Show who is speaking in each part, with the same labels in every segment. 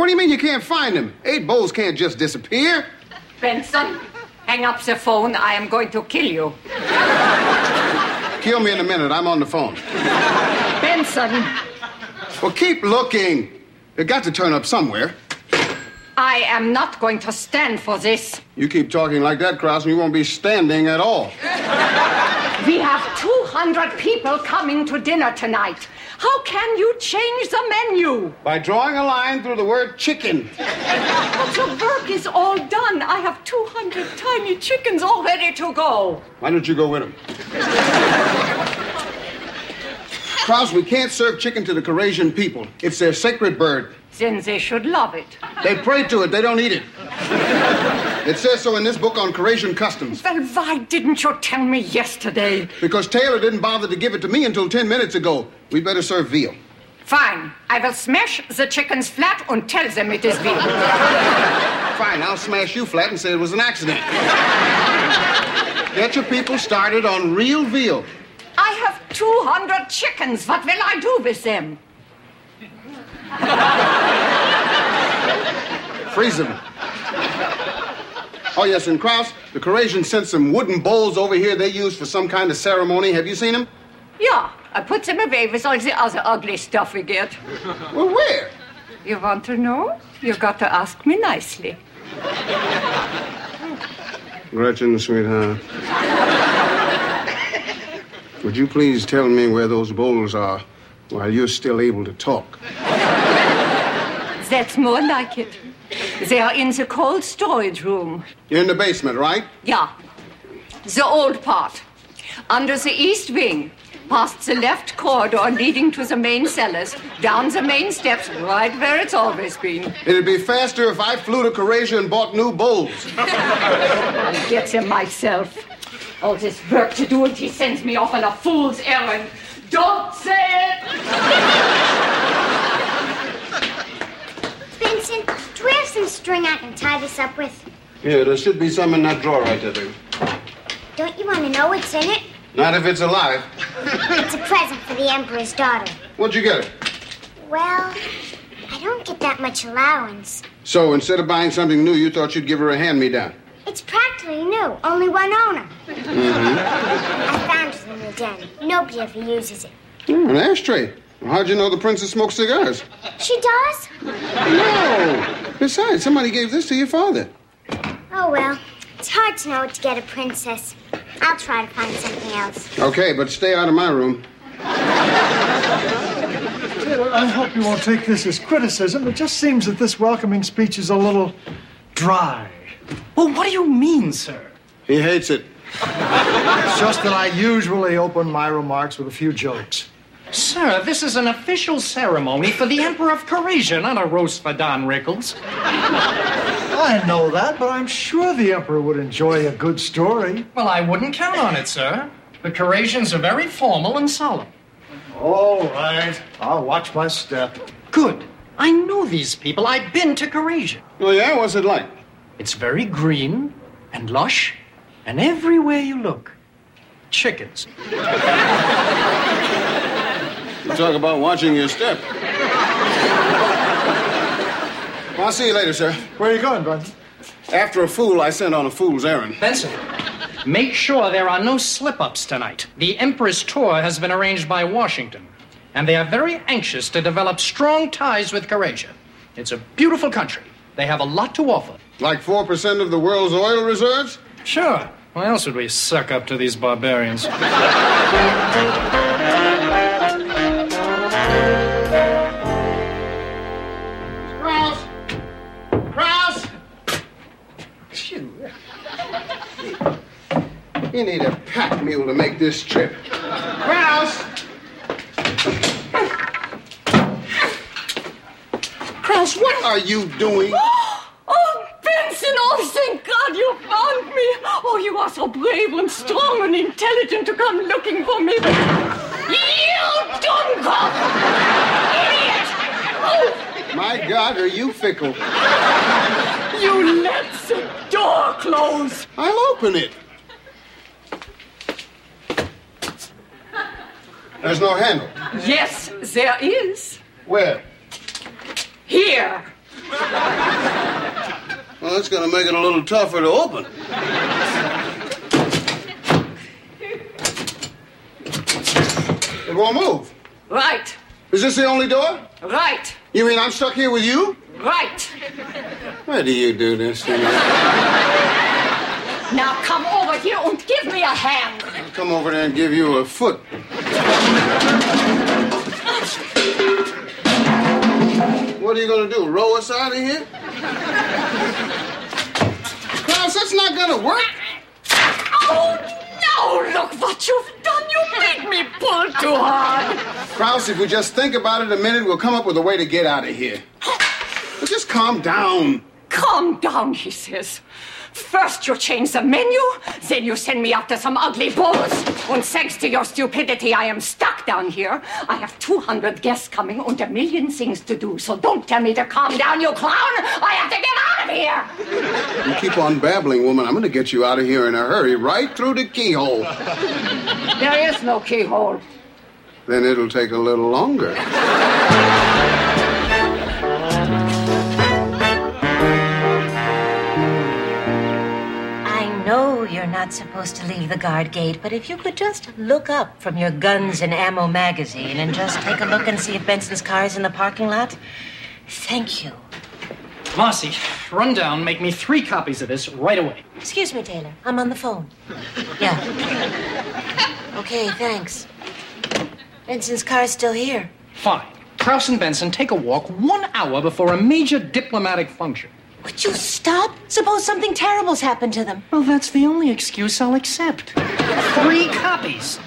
Speaker 1: What do you mean you can't find him? 8 bowls can't just disappear.
Speaker 2: Benson, hang up the phone. I am going to kill you.
Speaker 1: Kill me in a minute. I'm on the phone.
Speaker 2: Benson.
Speaker 1: Well, keep looking. It got to turn up somewhere.
Speaker 2: I am not going to stand for this.
Speaker 1: You keep talking like that, Krause, and you won't be standing at all.
Speaker 2: We have 200 people coming to dinner tonight. How can you change the menu?
Speaker 1: By drawing a line through the word chicken.
Speaker 2: But the work is all done. I have 200 tiny chickens all ready to go.
Speaker 1: Why don't you go with him? Krause, we can't serve chicken to the Eurasian people. It's their sacred bird.
Speaker 2: Then they should love it.
Speaker 1: They pray to it. They don't eat it. It says so in this book on Eurasian customs.
Speaker 2: Well, why didn't you tell me yesterday?
Speaker 1: Because Taylor didn't bother to give it to me until 10 minutes ago. We better serve veal.
Speaker 2: Fine. I will smash the chickens flat and tell them it is veal.
Speaker 1: Fine, I'll smash you flat and say it was an accident. Get your people started on real veal.
Speaker 2: I have 200 chickens. What will I do with them?
Speaker 1: Freeze them. Oh, yes, and Krause, the Eurasians sent some wooden bowls over here they use for some kind of ceremony. Have you seen them?
Speaker 2: Yeah, I put them away with all the other ugly stuff we get.
Speaker 1: Well, where?
Speaker 2: You want to know? You've got to ask me nicely.
Speaker 1: Gretchen, sweetheart. Would you please tell me where those bowls are while you're still able to talk?
Speaker 2: That's more like it. They are in the cold storage room.
Speaker 1: You're in the basement, right?
Speaker 2: Yeah. The old part. Under the east wing. Past the left corridor leading to the main cellars. Down the main steps, right where it's always been.
Speaker 1: It'd be faster if I flew to Eurasia and bought new bowls.
Speaker 2: I'll get them myself. All this work to do and he sends me off on a fool's errand. Don't say it!
Speaker 3: Benson, do we have some string I can tie this up with?
Speaker 1: Yeah, there should be some in that drawer right there, baby.
Speaker 3: Don't you want to know what's in it?
Speaker 1: Not if it's alive.
Speaker 3: It's a present for the Emperor's daughter.
Speaker 1: What'd you get her?
Speaker 3: Well, I don't get that much allowance.
Speaker 1: So instead of buying something new, you thought you'd give her a hand-me-down?
Speaker 3: It's practically new. Only one owner. I found it in the den. Nobody ever uses it.
Speaker 1: An ashtray. Well, how'd you know the princess smokes cigars?
Speaker 3: She does?
Speaker 1: No. Besides, somebody gave this to your father.
Speaker 3: Oh, well. It's hard to know what to get a princess. I'll try to find something else.
Speaker 1: Okay, but stay out of my room.
Speaker 4: Taylor, I hope you won't take this as criticism. It just seems that this welcoming speech is a little dry.
Speaker 5: Well, what do you mean, sir?
Speaker 1: He hates it.
Speaker 4: It's just that I usually open my remarks with a few jokes.
Speaker 5: Sir, this is an official ceremony for the Emperor of Eurasia, not a roast for Don Rickles.
Speaker 4: I know that, but I'm sure the Emperor would enjoy a good story.
Speaker 5: Well, I wouldn't count on it, sir. The Eurasians are very formal and solemn.
Speaker 4: All right. I'll watch my step.
Speaker 5: Good. I know these people. I've been to Eurasia.
Speaker 1: Oh, yeah? What's it like?
Speaker 5: It's very green and lush, and everywhere you look, chickens.
Speaker 1: You talk about watching your step. Well, I'll see you later, sir.
Speaker 4: Where are you going, Benson?
Speaker 1: After a fool, I sent on a fool's errand.
Speaker 5: Benson, make sure there are no slip-ups tonight. The Emperor's tour has been arranged by Washington, and they are very anxious to develop strong ties with Eurasia. It's a beautiful country. They have a lot to offer.
Speaker 1: Like 4% of the world's oil reserves?
Speaker 5: Sure. Why else would we suck up to these barbarians?
Speaker 1: Krause! Krause! You need a pack mule to make this trip. Krause! Krause, what are you doing?
Speaker 2: Oh, Benson, oh, thank God you found me. Oh, you are so brave and strong and intelligent to come looking for me. You dummkopf! Idiot! Oh.
Speaker 1: My God, are you fickle?
Speaker 2: You let the door close.
Speaker 1: I'll open it. There's no handle.
Speaker 2: Yes, there is.
Speaker 1: Where?
Speaker 2: Here.
Speaker 1: Well, that's going to make it a little tougher to open. It won't move.
Speaker 2: Right.
Speaker 1: Is this the only door?
Speaker 2: Right.
Speaker 1: You mean I'm stuck here with you?
Speaker 2: Right.
Speaker 1: Why do you do this to me?
Speaker 2: Now come over here and give me a hand.
Speaker 1: I'll come over there and give you a foot. What are you going to do, row us out of here? Klaus, that's not going to work.
Speaker 2: Oh, no, look what you've done. You made me pull too hard.
Speaker 1: Klaus, if we just think about it a minute, we'll come up with a way to get out of here. But just calm down.
Speaker 2: Calm down, he says. First you change the menu, then you send me after some ugly bulls. And thanks to your stupidity, I am stuck down here. I have 200 guests coming and a million things to do. So don't tell me to calm down, you clown. I have to get out of here.
Speaker 1: You keep on babbling, woman. I'm going to get you out of here in a hurry, right through the keyhole.
Speaker 2: There is no keyhole.
Speaker 1: Then it'll take a little longer.
Speaker 6: I know you're not supposed to leave the guard gate, but if you could just look up from your Guns and Ammo magazine and just take a look and see if Benson's car is in the parking lot. Thank you.
Speaker 5: Marcy, run down, make me 3 copies of this right away.
Speaker 6: Excuse me, Taylor. I'm on the phone. Yeah. Okay, thanks. Benson's car's still here.
Speaker 5: Fine. Krause and Benson take a walk 1 hour before a major diplomatic function.
Speaker 6: Would you stop? Suppose something terrible's happened to them.
Speaker 5: Well, that's the only excuse I'll accept. 3 copies.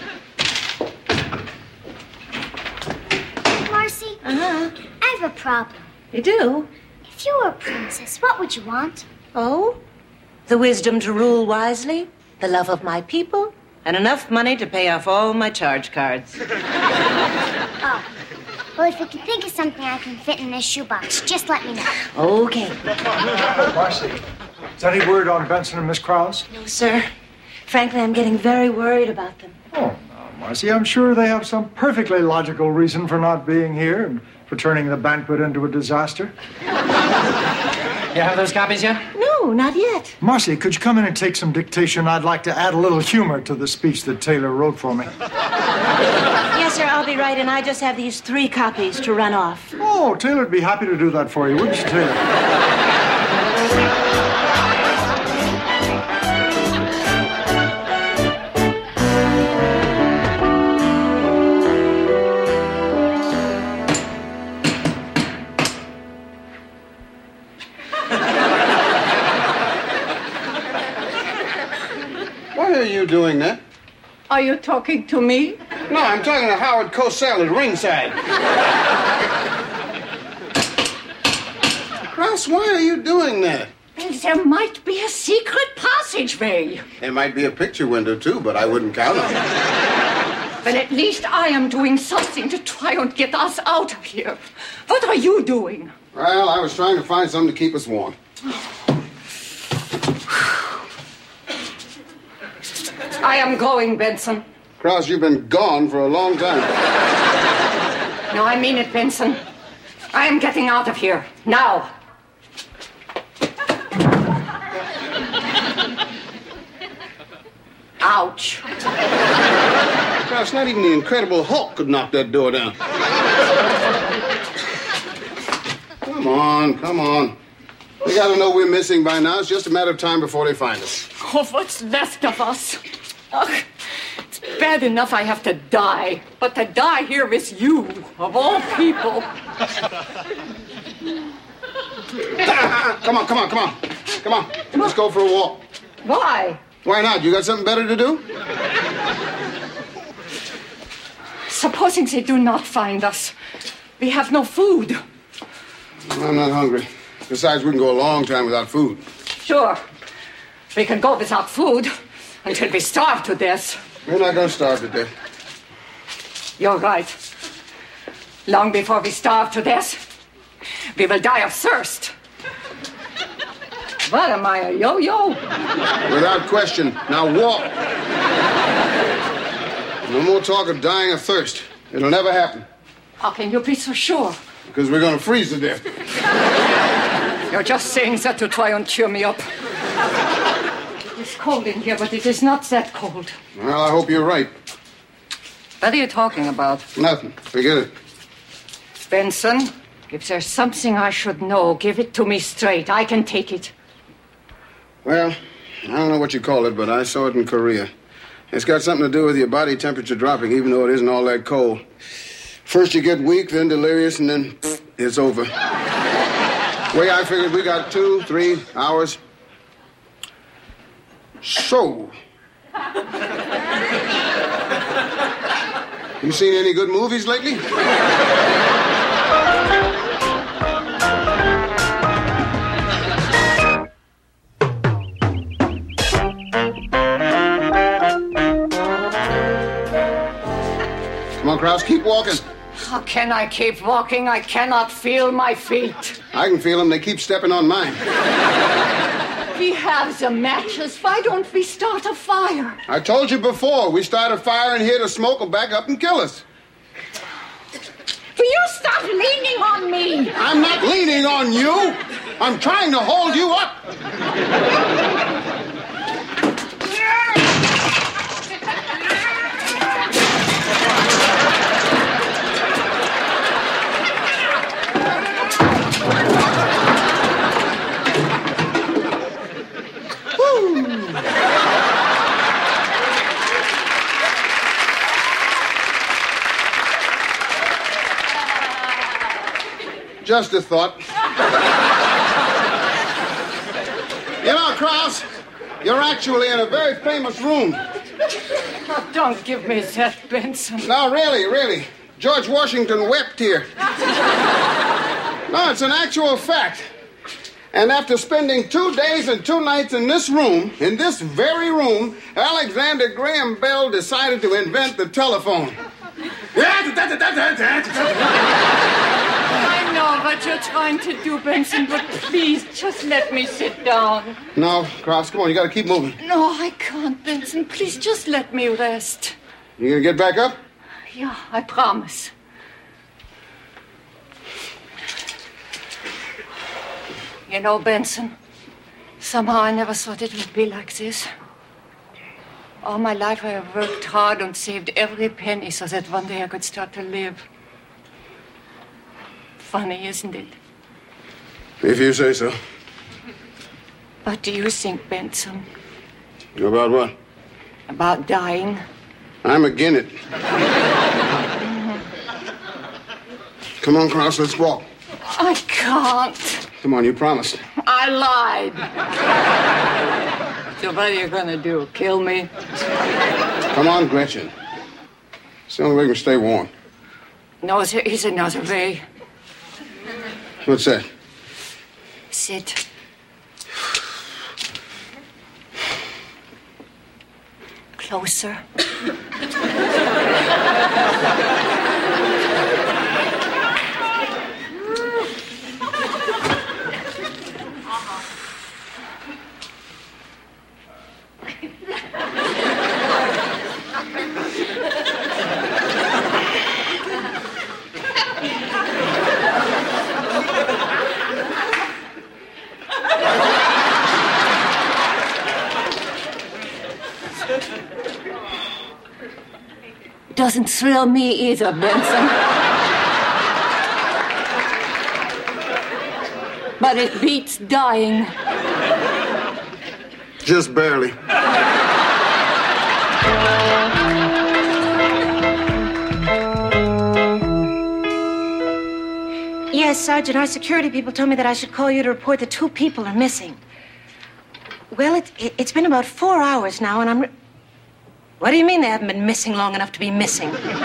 Speaker 3: Marcy?
Speaker 6: Uh-huh.
Speaker 3: I have a problem.
Speaker 6: You do?
Speaker 3: If you were a princess, what would you want?
Speaker 6: Oh? The wisdom to rule wisely, the love of my people, and enough money to pay off all my charge cards.
Speaker 3: Oh. Well, if you can think of something I can fit in this shoebox, just let me know.
Speaker 6: Okay.
Speaker 4: Marcy, is any word on Benson and Miss Krause?
Speaker 6: No, sir. Frankly, I'm getting very worried about them.
Speaker 4: Oh, no, Marcy, I'm sure they have some perfectly logical reason for not being here and for turning the banquet into a disaster.
Speaker 5: You have those copies yet?
Speaker 6: No, not yet.
Speaker 4: Marcy, could you come in and take some dictation? I'd like to add a little humor to the speech that Taylor wrote for me.
Speaker 6: Yes, sir, I'll be right, and I just have these 3 copies to run off.
Speaker 4: Oh, Taylor'd be happy to do that for you, wouldn't you, Taylor?
Speaker 1: Why are you doing that?
Speaker 2: Are you talking to me?
Speaker 1: No, I'm talking to Howard Cosell at ringside. Krause, why are you doing that?
Speaker 2: Well, there might be a secret passageway.
Speaker 1: There might be a picture window, too, but I wouldn't count on it.
Speaker 2: But at least I am doing something to try and get us out of here. What are you doing?
Speaker 1: Well, I was trying to find something to keep us warm.
Speaker 2: I am going, Benson.
Speaker 1: Krause, you've been gone for a long time.
Speaker 2: No, I mean it, Benson. I am getting out of here. Now. Ouch.
Speaker 1: Krause, not even the Incredible Hulk could knock that door down. Come on, come on. They gotta know we're missing by now. It's just a matter of time before they find us.
Speaker 2: Oh, what's left of us? Ugh, it's bad enough I have to die, but to die here with you, of all people.
Speaker 1: Come on, come on, come on. Come on, let's go for a walk.
Speaker 2: Why?
Speaker 1: Why not? You got something better to do?
Speaker 2: Supposing they do not find us, we have no food.
Speaker 1: I'm not hungry. Besides, we can go a long time without food.
Speaker 2: Sure, we can go without food until we starve to death.
Speaker 1: We're not going to starve to death.
Speaker 2: You're right. Long before we starve to death, we will die of thirst. What am I, a yo-yo?
Speaker 1: Without question. Now walk. No more talk of dying of thirst. It'll never happen.
Speaker 2: How can you be so sure?
Speaker 1: Because we're going to freeze to death.
Speaker 2: You're just saying that to try and cheer me up. It's cold in here, but it is not that cold.
Speaker 1: Well, I hope you're right.
Speaker 2: What are you talking about?
Speaker 1: Nothing. Forget it.
Speaker 2: Benson, if there's something I should know, give it to me straight. I can take it.
Speaker 1: Well, I don't know what you call it, but I saw it in Korea. It's got something to do with your body temperature dropping, even though it isn't all that cold. First you get weak, then delirious, and then it's over. Way I figured, we got 2-3 hours. So, you seen any good movies lately? Come on, Krause, keep walking.
Speaker 2: How can I keep walking? I cannot feel my feet.
Speaker 1: I can feel them. They keep stepping on mine.
Speaker 2: We have the matches. Why don't we start a fire?
Speaker 1: I told you before, we start a fire in here, the smoke will back up and kill us.
Speaker 2: Will you stop leaning on me?
Speaker 1: I'm not leaning on you. I'm trying to hold you up. Just a thought. You know, Krause, you're actually in a very famous room.
Speaker 2: Oh, don't give me that, Benson.
Speaker 1: No, really. George Washington wept here. No, it's an actual fact. And after spending 2 days and 2 nights in this room, in this very room, Alexander Graham Bell decided to invent the telephone.
Speaker 2: I know what you're trying to do, Benson, but please, just let me sit down.
Speaker 1: No, Krause, come on, you gotta keep moving.
Speaker 2: No, I can't, Benson. Please, just let me rest.
Speaker 1: You gonna get back up?
Speaker 2: Yeah, I promise. You know, Benson, somehow I never thought it would be like this. All my life I have worked hard and saved every penny so that one day I could start to live. Funny, isn't it?
Speaker 1: If you say so.
Speaker 2: What do you think, Benson?
Speaker 1: About what?
Speaker 2: About dying?
Speaker 1: I'm agin it. Come on, Krause, let's walk.
Speaker 2: I can't.
Speaker 1: Come on, you promised.
Speaker 2: I lied. So what are you gonna do? Kill me?
Speaker 1: Come on, Gretchen. It's the only way we can stay warm.
Speaker 2: No, there is another way.
Speaker 1: What's that?
Speaker 2: Sit. Closer. Doesn't thrill me either, Benson. But it beats dying.
Speaker 1: Just barely.
Speaker 6: Yes, Sergeant, our security people told me that I should call you to report that 2 people are missing. Well, it's been about 4 hours now, and I'm... What do you mean they haven't been missing long enough to be missing?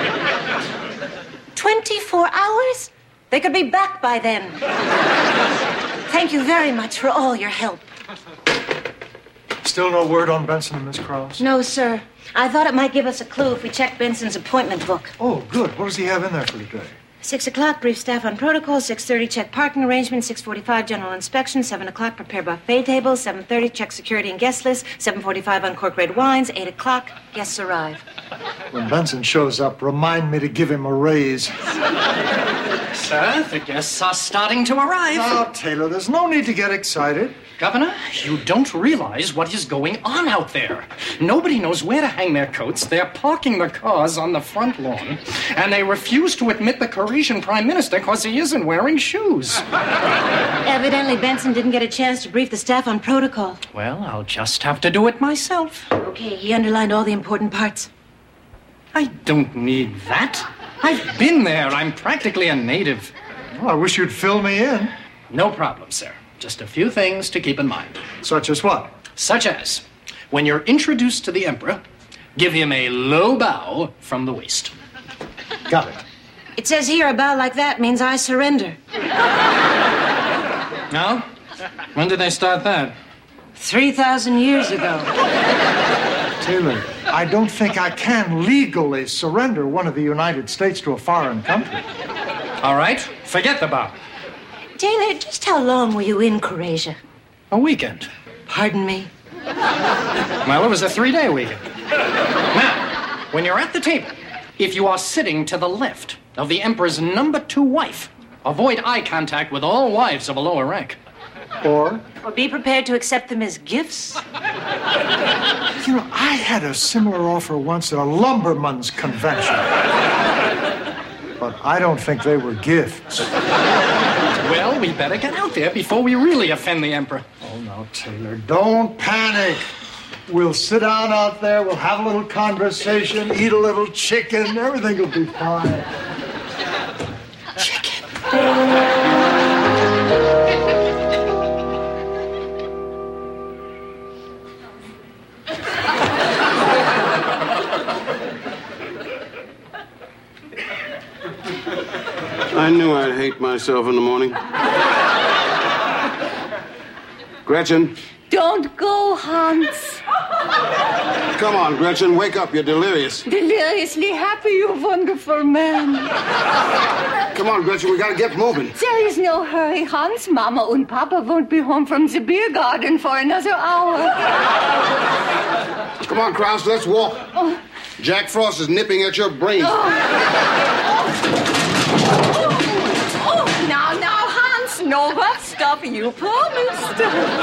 Speaker 6: 24 hours? They could be back by then. Thank you very much for all your help.
Speaker 4: Still no word on Benson and Miss Krause?
Speaker 6: No, sir. I thought it might give us a clue if we checked Benson's appointment book.
Speaker 4: Oh, good. What does he have in there for today?
Speaker 6: 6 o'clock, brief staff on protocol. 6:30, check parking arrangements. 6:45, general inspection. 7 o'clock, prepare buffet tables. 7:30, check security and guest list. 7:45, uncork red wines. 8 o'clock, guests arrive.
Speaker 4: When Benson shows up, remind me to give him a raise.
Speaker 5: sir. The guests are starting to arrive.
Speaker 4: Now, Taylor, there's no need to get excited.
Speaker 5: Governor, you don't realize what is going on out there. Nobody knows where to hang their coats. They're parking the cars on the front lawn, and they refuse to admit the Corsican Prime Minister because he isn't wearing shoes.
Speaker 6: Evidently, Benson didn't get a chance to brief the staff on protocol.
Speaker 5: Well, I'll just have to do it myself.
Speaker 6: Okay, he underlined all the important parts.
Speaker 5: I don't need that. I've been there. I'm practically a native.
Speaker 4: Well, I wish you'd fill me in.
Speaker 5: No problem, sir. Just a few things to keep in mind.
Speaker 4: Such as what?
Speaker 5: Such as, when you're introduced to the Emperor, give him a low bow from the waist.
Speaker 4: Got it.
Speaker 6: It says here a bow like that means I surrender.
Speaker 5: No? When did they start that?
Speaker 6: 3,000 years ago.
Speaker 4: Taylor, I don't think I can legally surrender one of the United States to a foreign country.
Speaker 5: All right, forget the bow.
Speaker 6: Taylor, just how long were you in Croatia?
Speaker 5: A weekend.
Speaker 6: Pardon me?
Speaker 5: Well, it was a 3-day weekend. Now, when you're at the table, if you are sitting to the left of the Emperor's number 2 wife, avoid eye contact with all wives of a lower rank.
Speaker 4: Or
Speaker 6: be prepared to accept them as gifts.
Speaker 4: You know, I had a similar offer once at a lumberman's convention. But I don't think they were gifts.
Speaker 5: Well, we better get out there before we really offend the Emperor.
Speaker 4: Oh, now, Taylor, don't panic. We'll sit down out there, we'll have a little conversation, eat a little chicken, everything will be fine.
Speaker 6: Chicken.
Speaker 1: I knew I'd hate myself in the morning. Gretchen.
Speaker 2: Don't go, Hans.
Speaker 1: Come on, Gretchen, wake up. You're delirious.
Speaker 2: Deliriously happy, you wonderful man.
Speaker 1: Come on, Gretchen, we gotta get moving.
Speaker 2: There is no hurry, Hans. Mama and Papa won't be home from the beer garden for another hour.
Speaker 1: Come on, Kraus, let's walk.
Speaker 2: Oh.
Speaker 1: Jack Frost is nipping at your brains.
Speaker 2: Now, Hans, no rough stuff, you promised.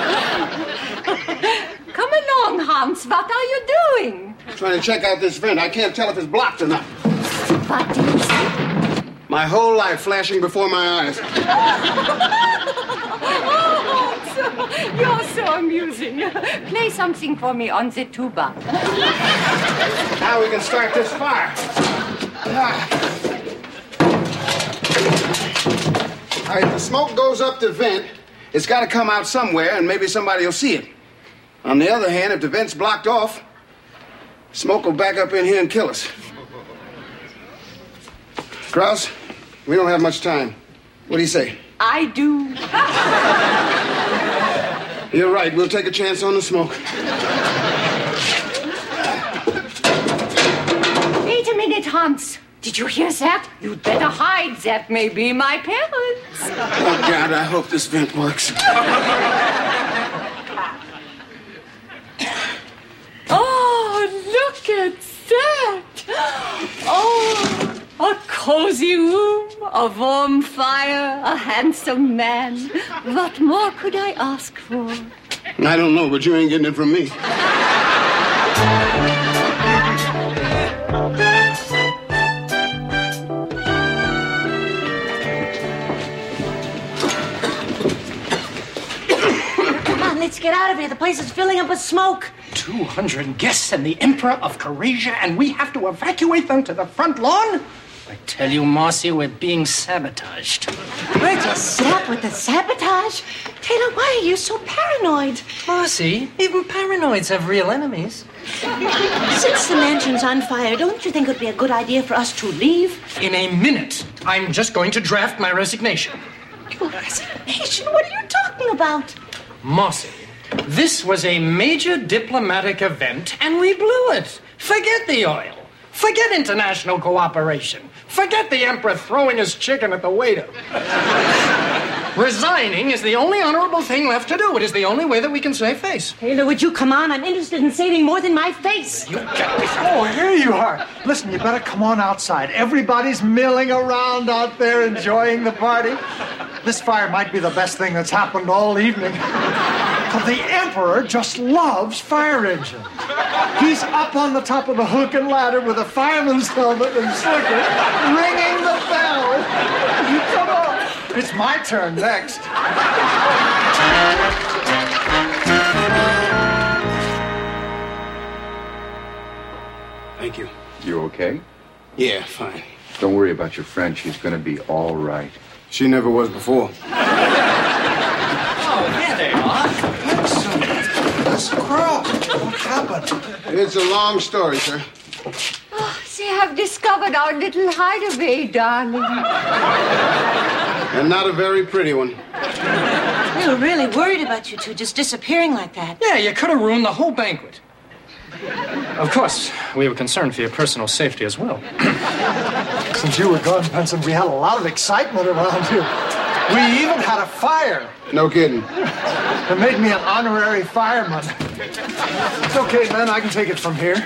Speaker 2: Come along, Hans. What are you doing?
Speaker 1: Trying to check out this vent. I can't tell if it's blocked or not.
Speaker 2: What do you see?
Speaker 1: My whole life flashing before my eyes.
Speaker 2: Oh, you're so amusing. Play something for me on the tuba.
Speaker 1: Now we can start this fire. All right, the smoke goes up the vent. It's got to come out somewhere, and maybe somebody will see it. On the other hand, if the vent's blocked off, smoke will back up in here and kill us. Kraus, we don't have much time. What do you say?
Speaker 2: I do.
Speaker 1: You're right. We'll take a chance on the smoke.
Speaker 2: Wait a minute, Hans. Did you hear that? You'd better hide. That may be my parents.
Speaker 1: Oh, God, I hope this vent works.
Speaker 2: Oh, look at that. Oh, a cozy room, a warm fire, a handsome man. What more could I ask for?
Speaker 1: I don't know, but you ain't getting it from me.
Speaker 6: Let's get out of here. The place is filling up with smoke.
Speaker 5: 200 guests and the Emperor of Croatia, and we have to evacuate them to the front lawn? I tell you, Marcy, we're being sabotaged.
Speaker 6: We're just set up with the sabotage. Taylor, why are you so paranoid?
Speaker 5: Marcy, even paranoids have real enemies.
Speaker 6: Since the mansion's on fire, don't you think it would be a good idea for us to leave?
Speaker 5: In a minute, I'm just going to draft my resignation.
Speaker 6: Your resignation? What are you talking about?
Speaker 5: Marcy, this was a major diplomatic event, and we blew it. Forget the oil. Forget international cooperation. Forget the Emperor throwing his chicken at the waiter. Resigning is the only honorable thing left to do. It is the only way that we can save face.
Speaker 6: Taylor, would you come on? I'm interested in saving more than my face.
Speaker 5: You get this.
Speaker 4: Oh, here you are. Listen, you better come on outside. Everybody's milling around out there enjoying the party. This fire might be the best thing that's happened all evening. But the Emperor just loves fire engines. He's up on the top of the hook and ladder with a fireman's helmet and slickers, ringing the bell. Come on. It's my turn next.
Speaker 1: Thank you.
Speaker 7: You okay?
Speaker 1: Yeah, fine.
Speaker 7: Don't worry about your friend. She's going to be all right.
Speaker 1: She never was before.
Speaker 5: Oh, there they are.
Speaker 4: This crowd. What happened?
Speaker 1: It's a long story, sir.
Speaker 2: Oh, they have discovered our little hideaway, darling.
Speaker 1: And not a very pretty one.
Speaker 6: We were really worried about you two just disappearing like that.
Speaker 5: Yeah, you could have ruined the whole banquet. Of course, we were concerned for your personal safety as well.
Speaker 4: Since you were gone, Benson, we had a lot of excitement around here. We even had a fire.
Speaker 1: No kidding.
Speaker 4: They made me an honorary fireman. It's okay, man. I can take it from here.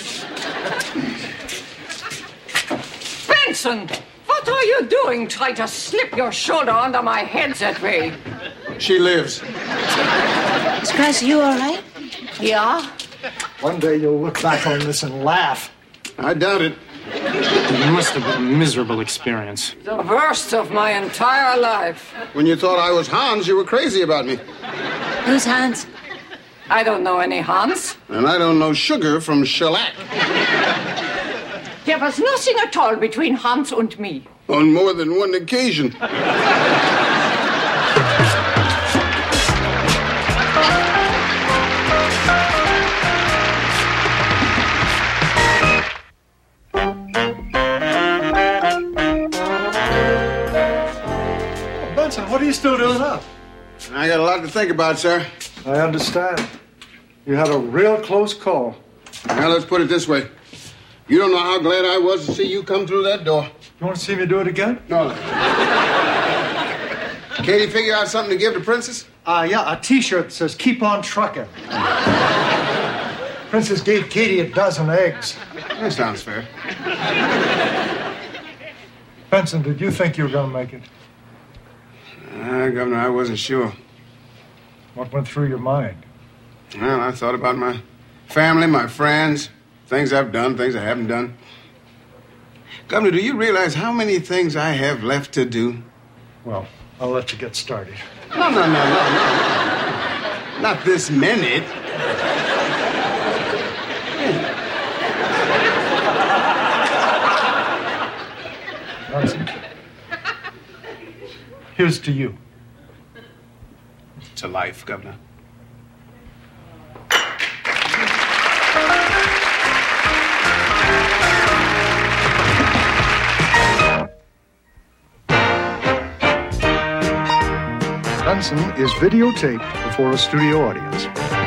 Speaker 2: Benson, what are you doing trying to slip your shoulder under my head that way?
Speaker 1: She lives.
Speaker 6: Miss Price, are you all right?
Speaker 2: Yeah?
Speaker 4: One day you'll look back on this and laugh.
Speaker 1: I doubt it.
Speaker 5: It must have been a miserable experience.
Speaker 2: The worst of my entire life.
Speaker 1: When you thought I was Hans, you were crazy about me.
Speaker 6: Who's Hans?
Speaker 2: I don't know any Hans.
Speaker 1: And I don't know sugar from shellac.
Speaker 2: There was nothing at all between Hans and me.
Speaker 1: On more than one occasion.
Speaker 4: Benson, what are you still doing up?
Speaker 1: I got a lot to think about, sir.
Speaker 4: I understand. You had a real close call.
Speaker 1: Now, let's put it this way. You don't know how glad I was to see you come through that door.
Speaker 4: You want to see me do it again?
Speaker 1: No. Katie figure out something to give the princess?
Speaker 4: Yeah, a T-shirt that says, "Keep on trucking." Princess gave Katie a dozen eggs.
Speaker 1: That sounds fair.
Speaker 4: Benson, did you think you were going to make it?
Speaker 1: Governor, I wasn't sure.
Speaker 4: What went through your mind?
Speaker 1: Well, I thought about my family, my friends, things I've done, things I haven't done. Governor, do you realize how many things I have left to do?
Speaker 4: Well, I'll let you get started.
Speaker 1: No. Not this minute.
Speaker 4: Benson, here's to you.
Speaker 1: To life, Governor.
Speaker 4: Benson is videotaped before a studio audience.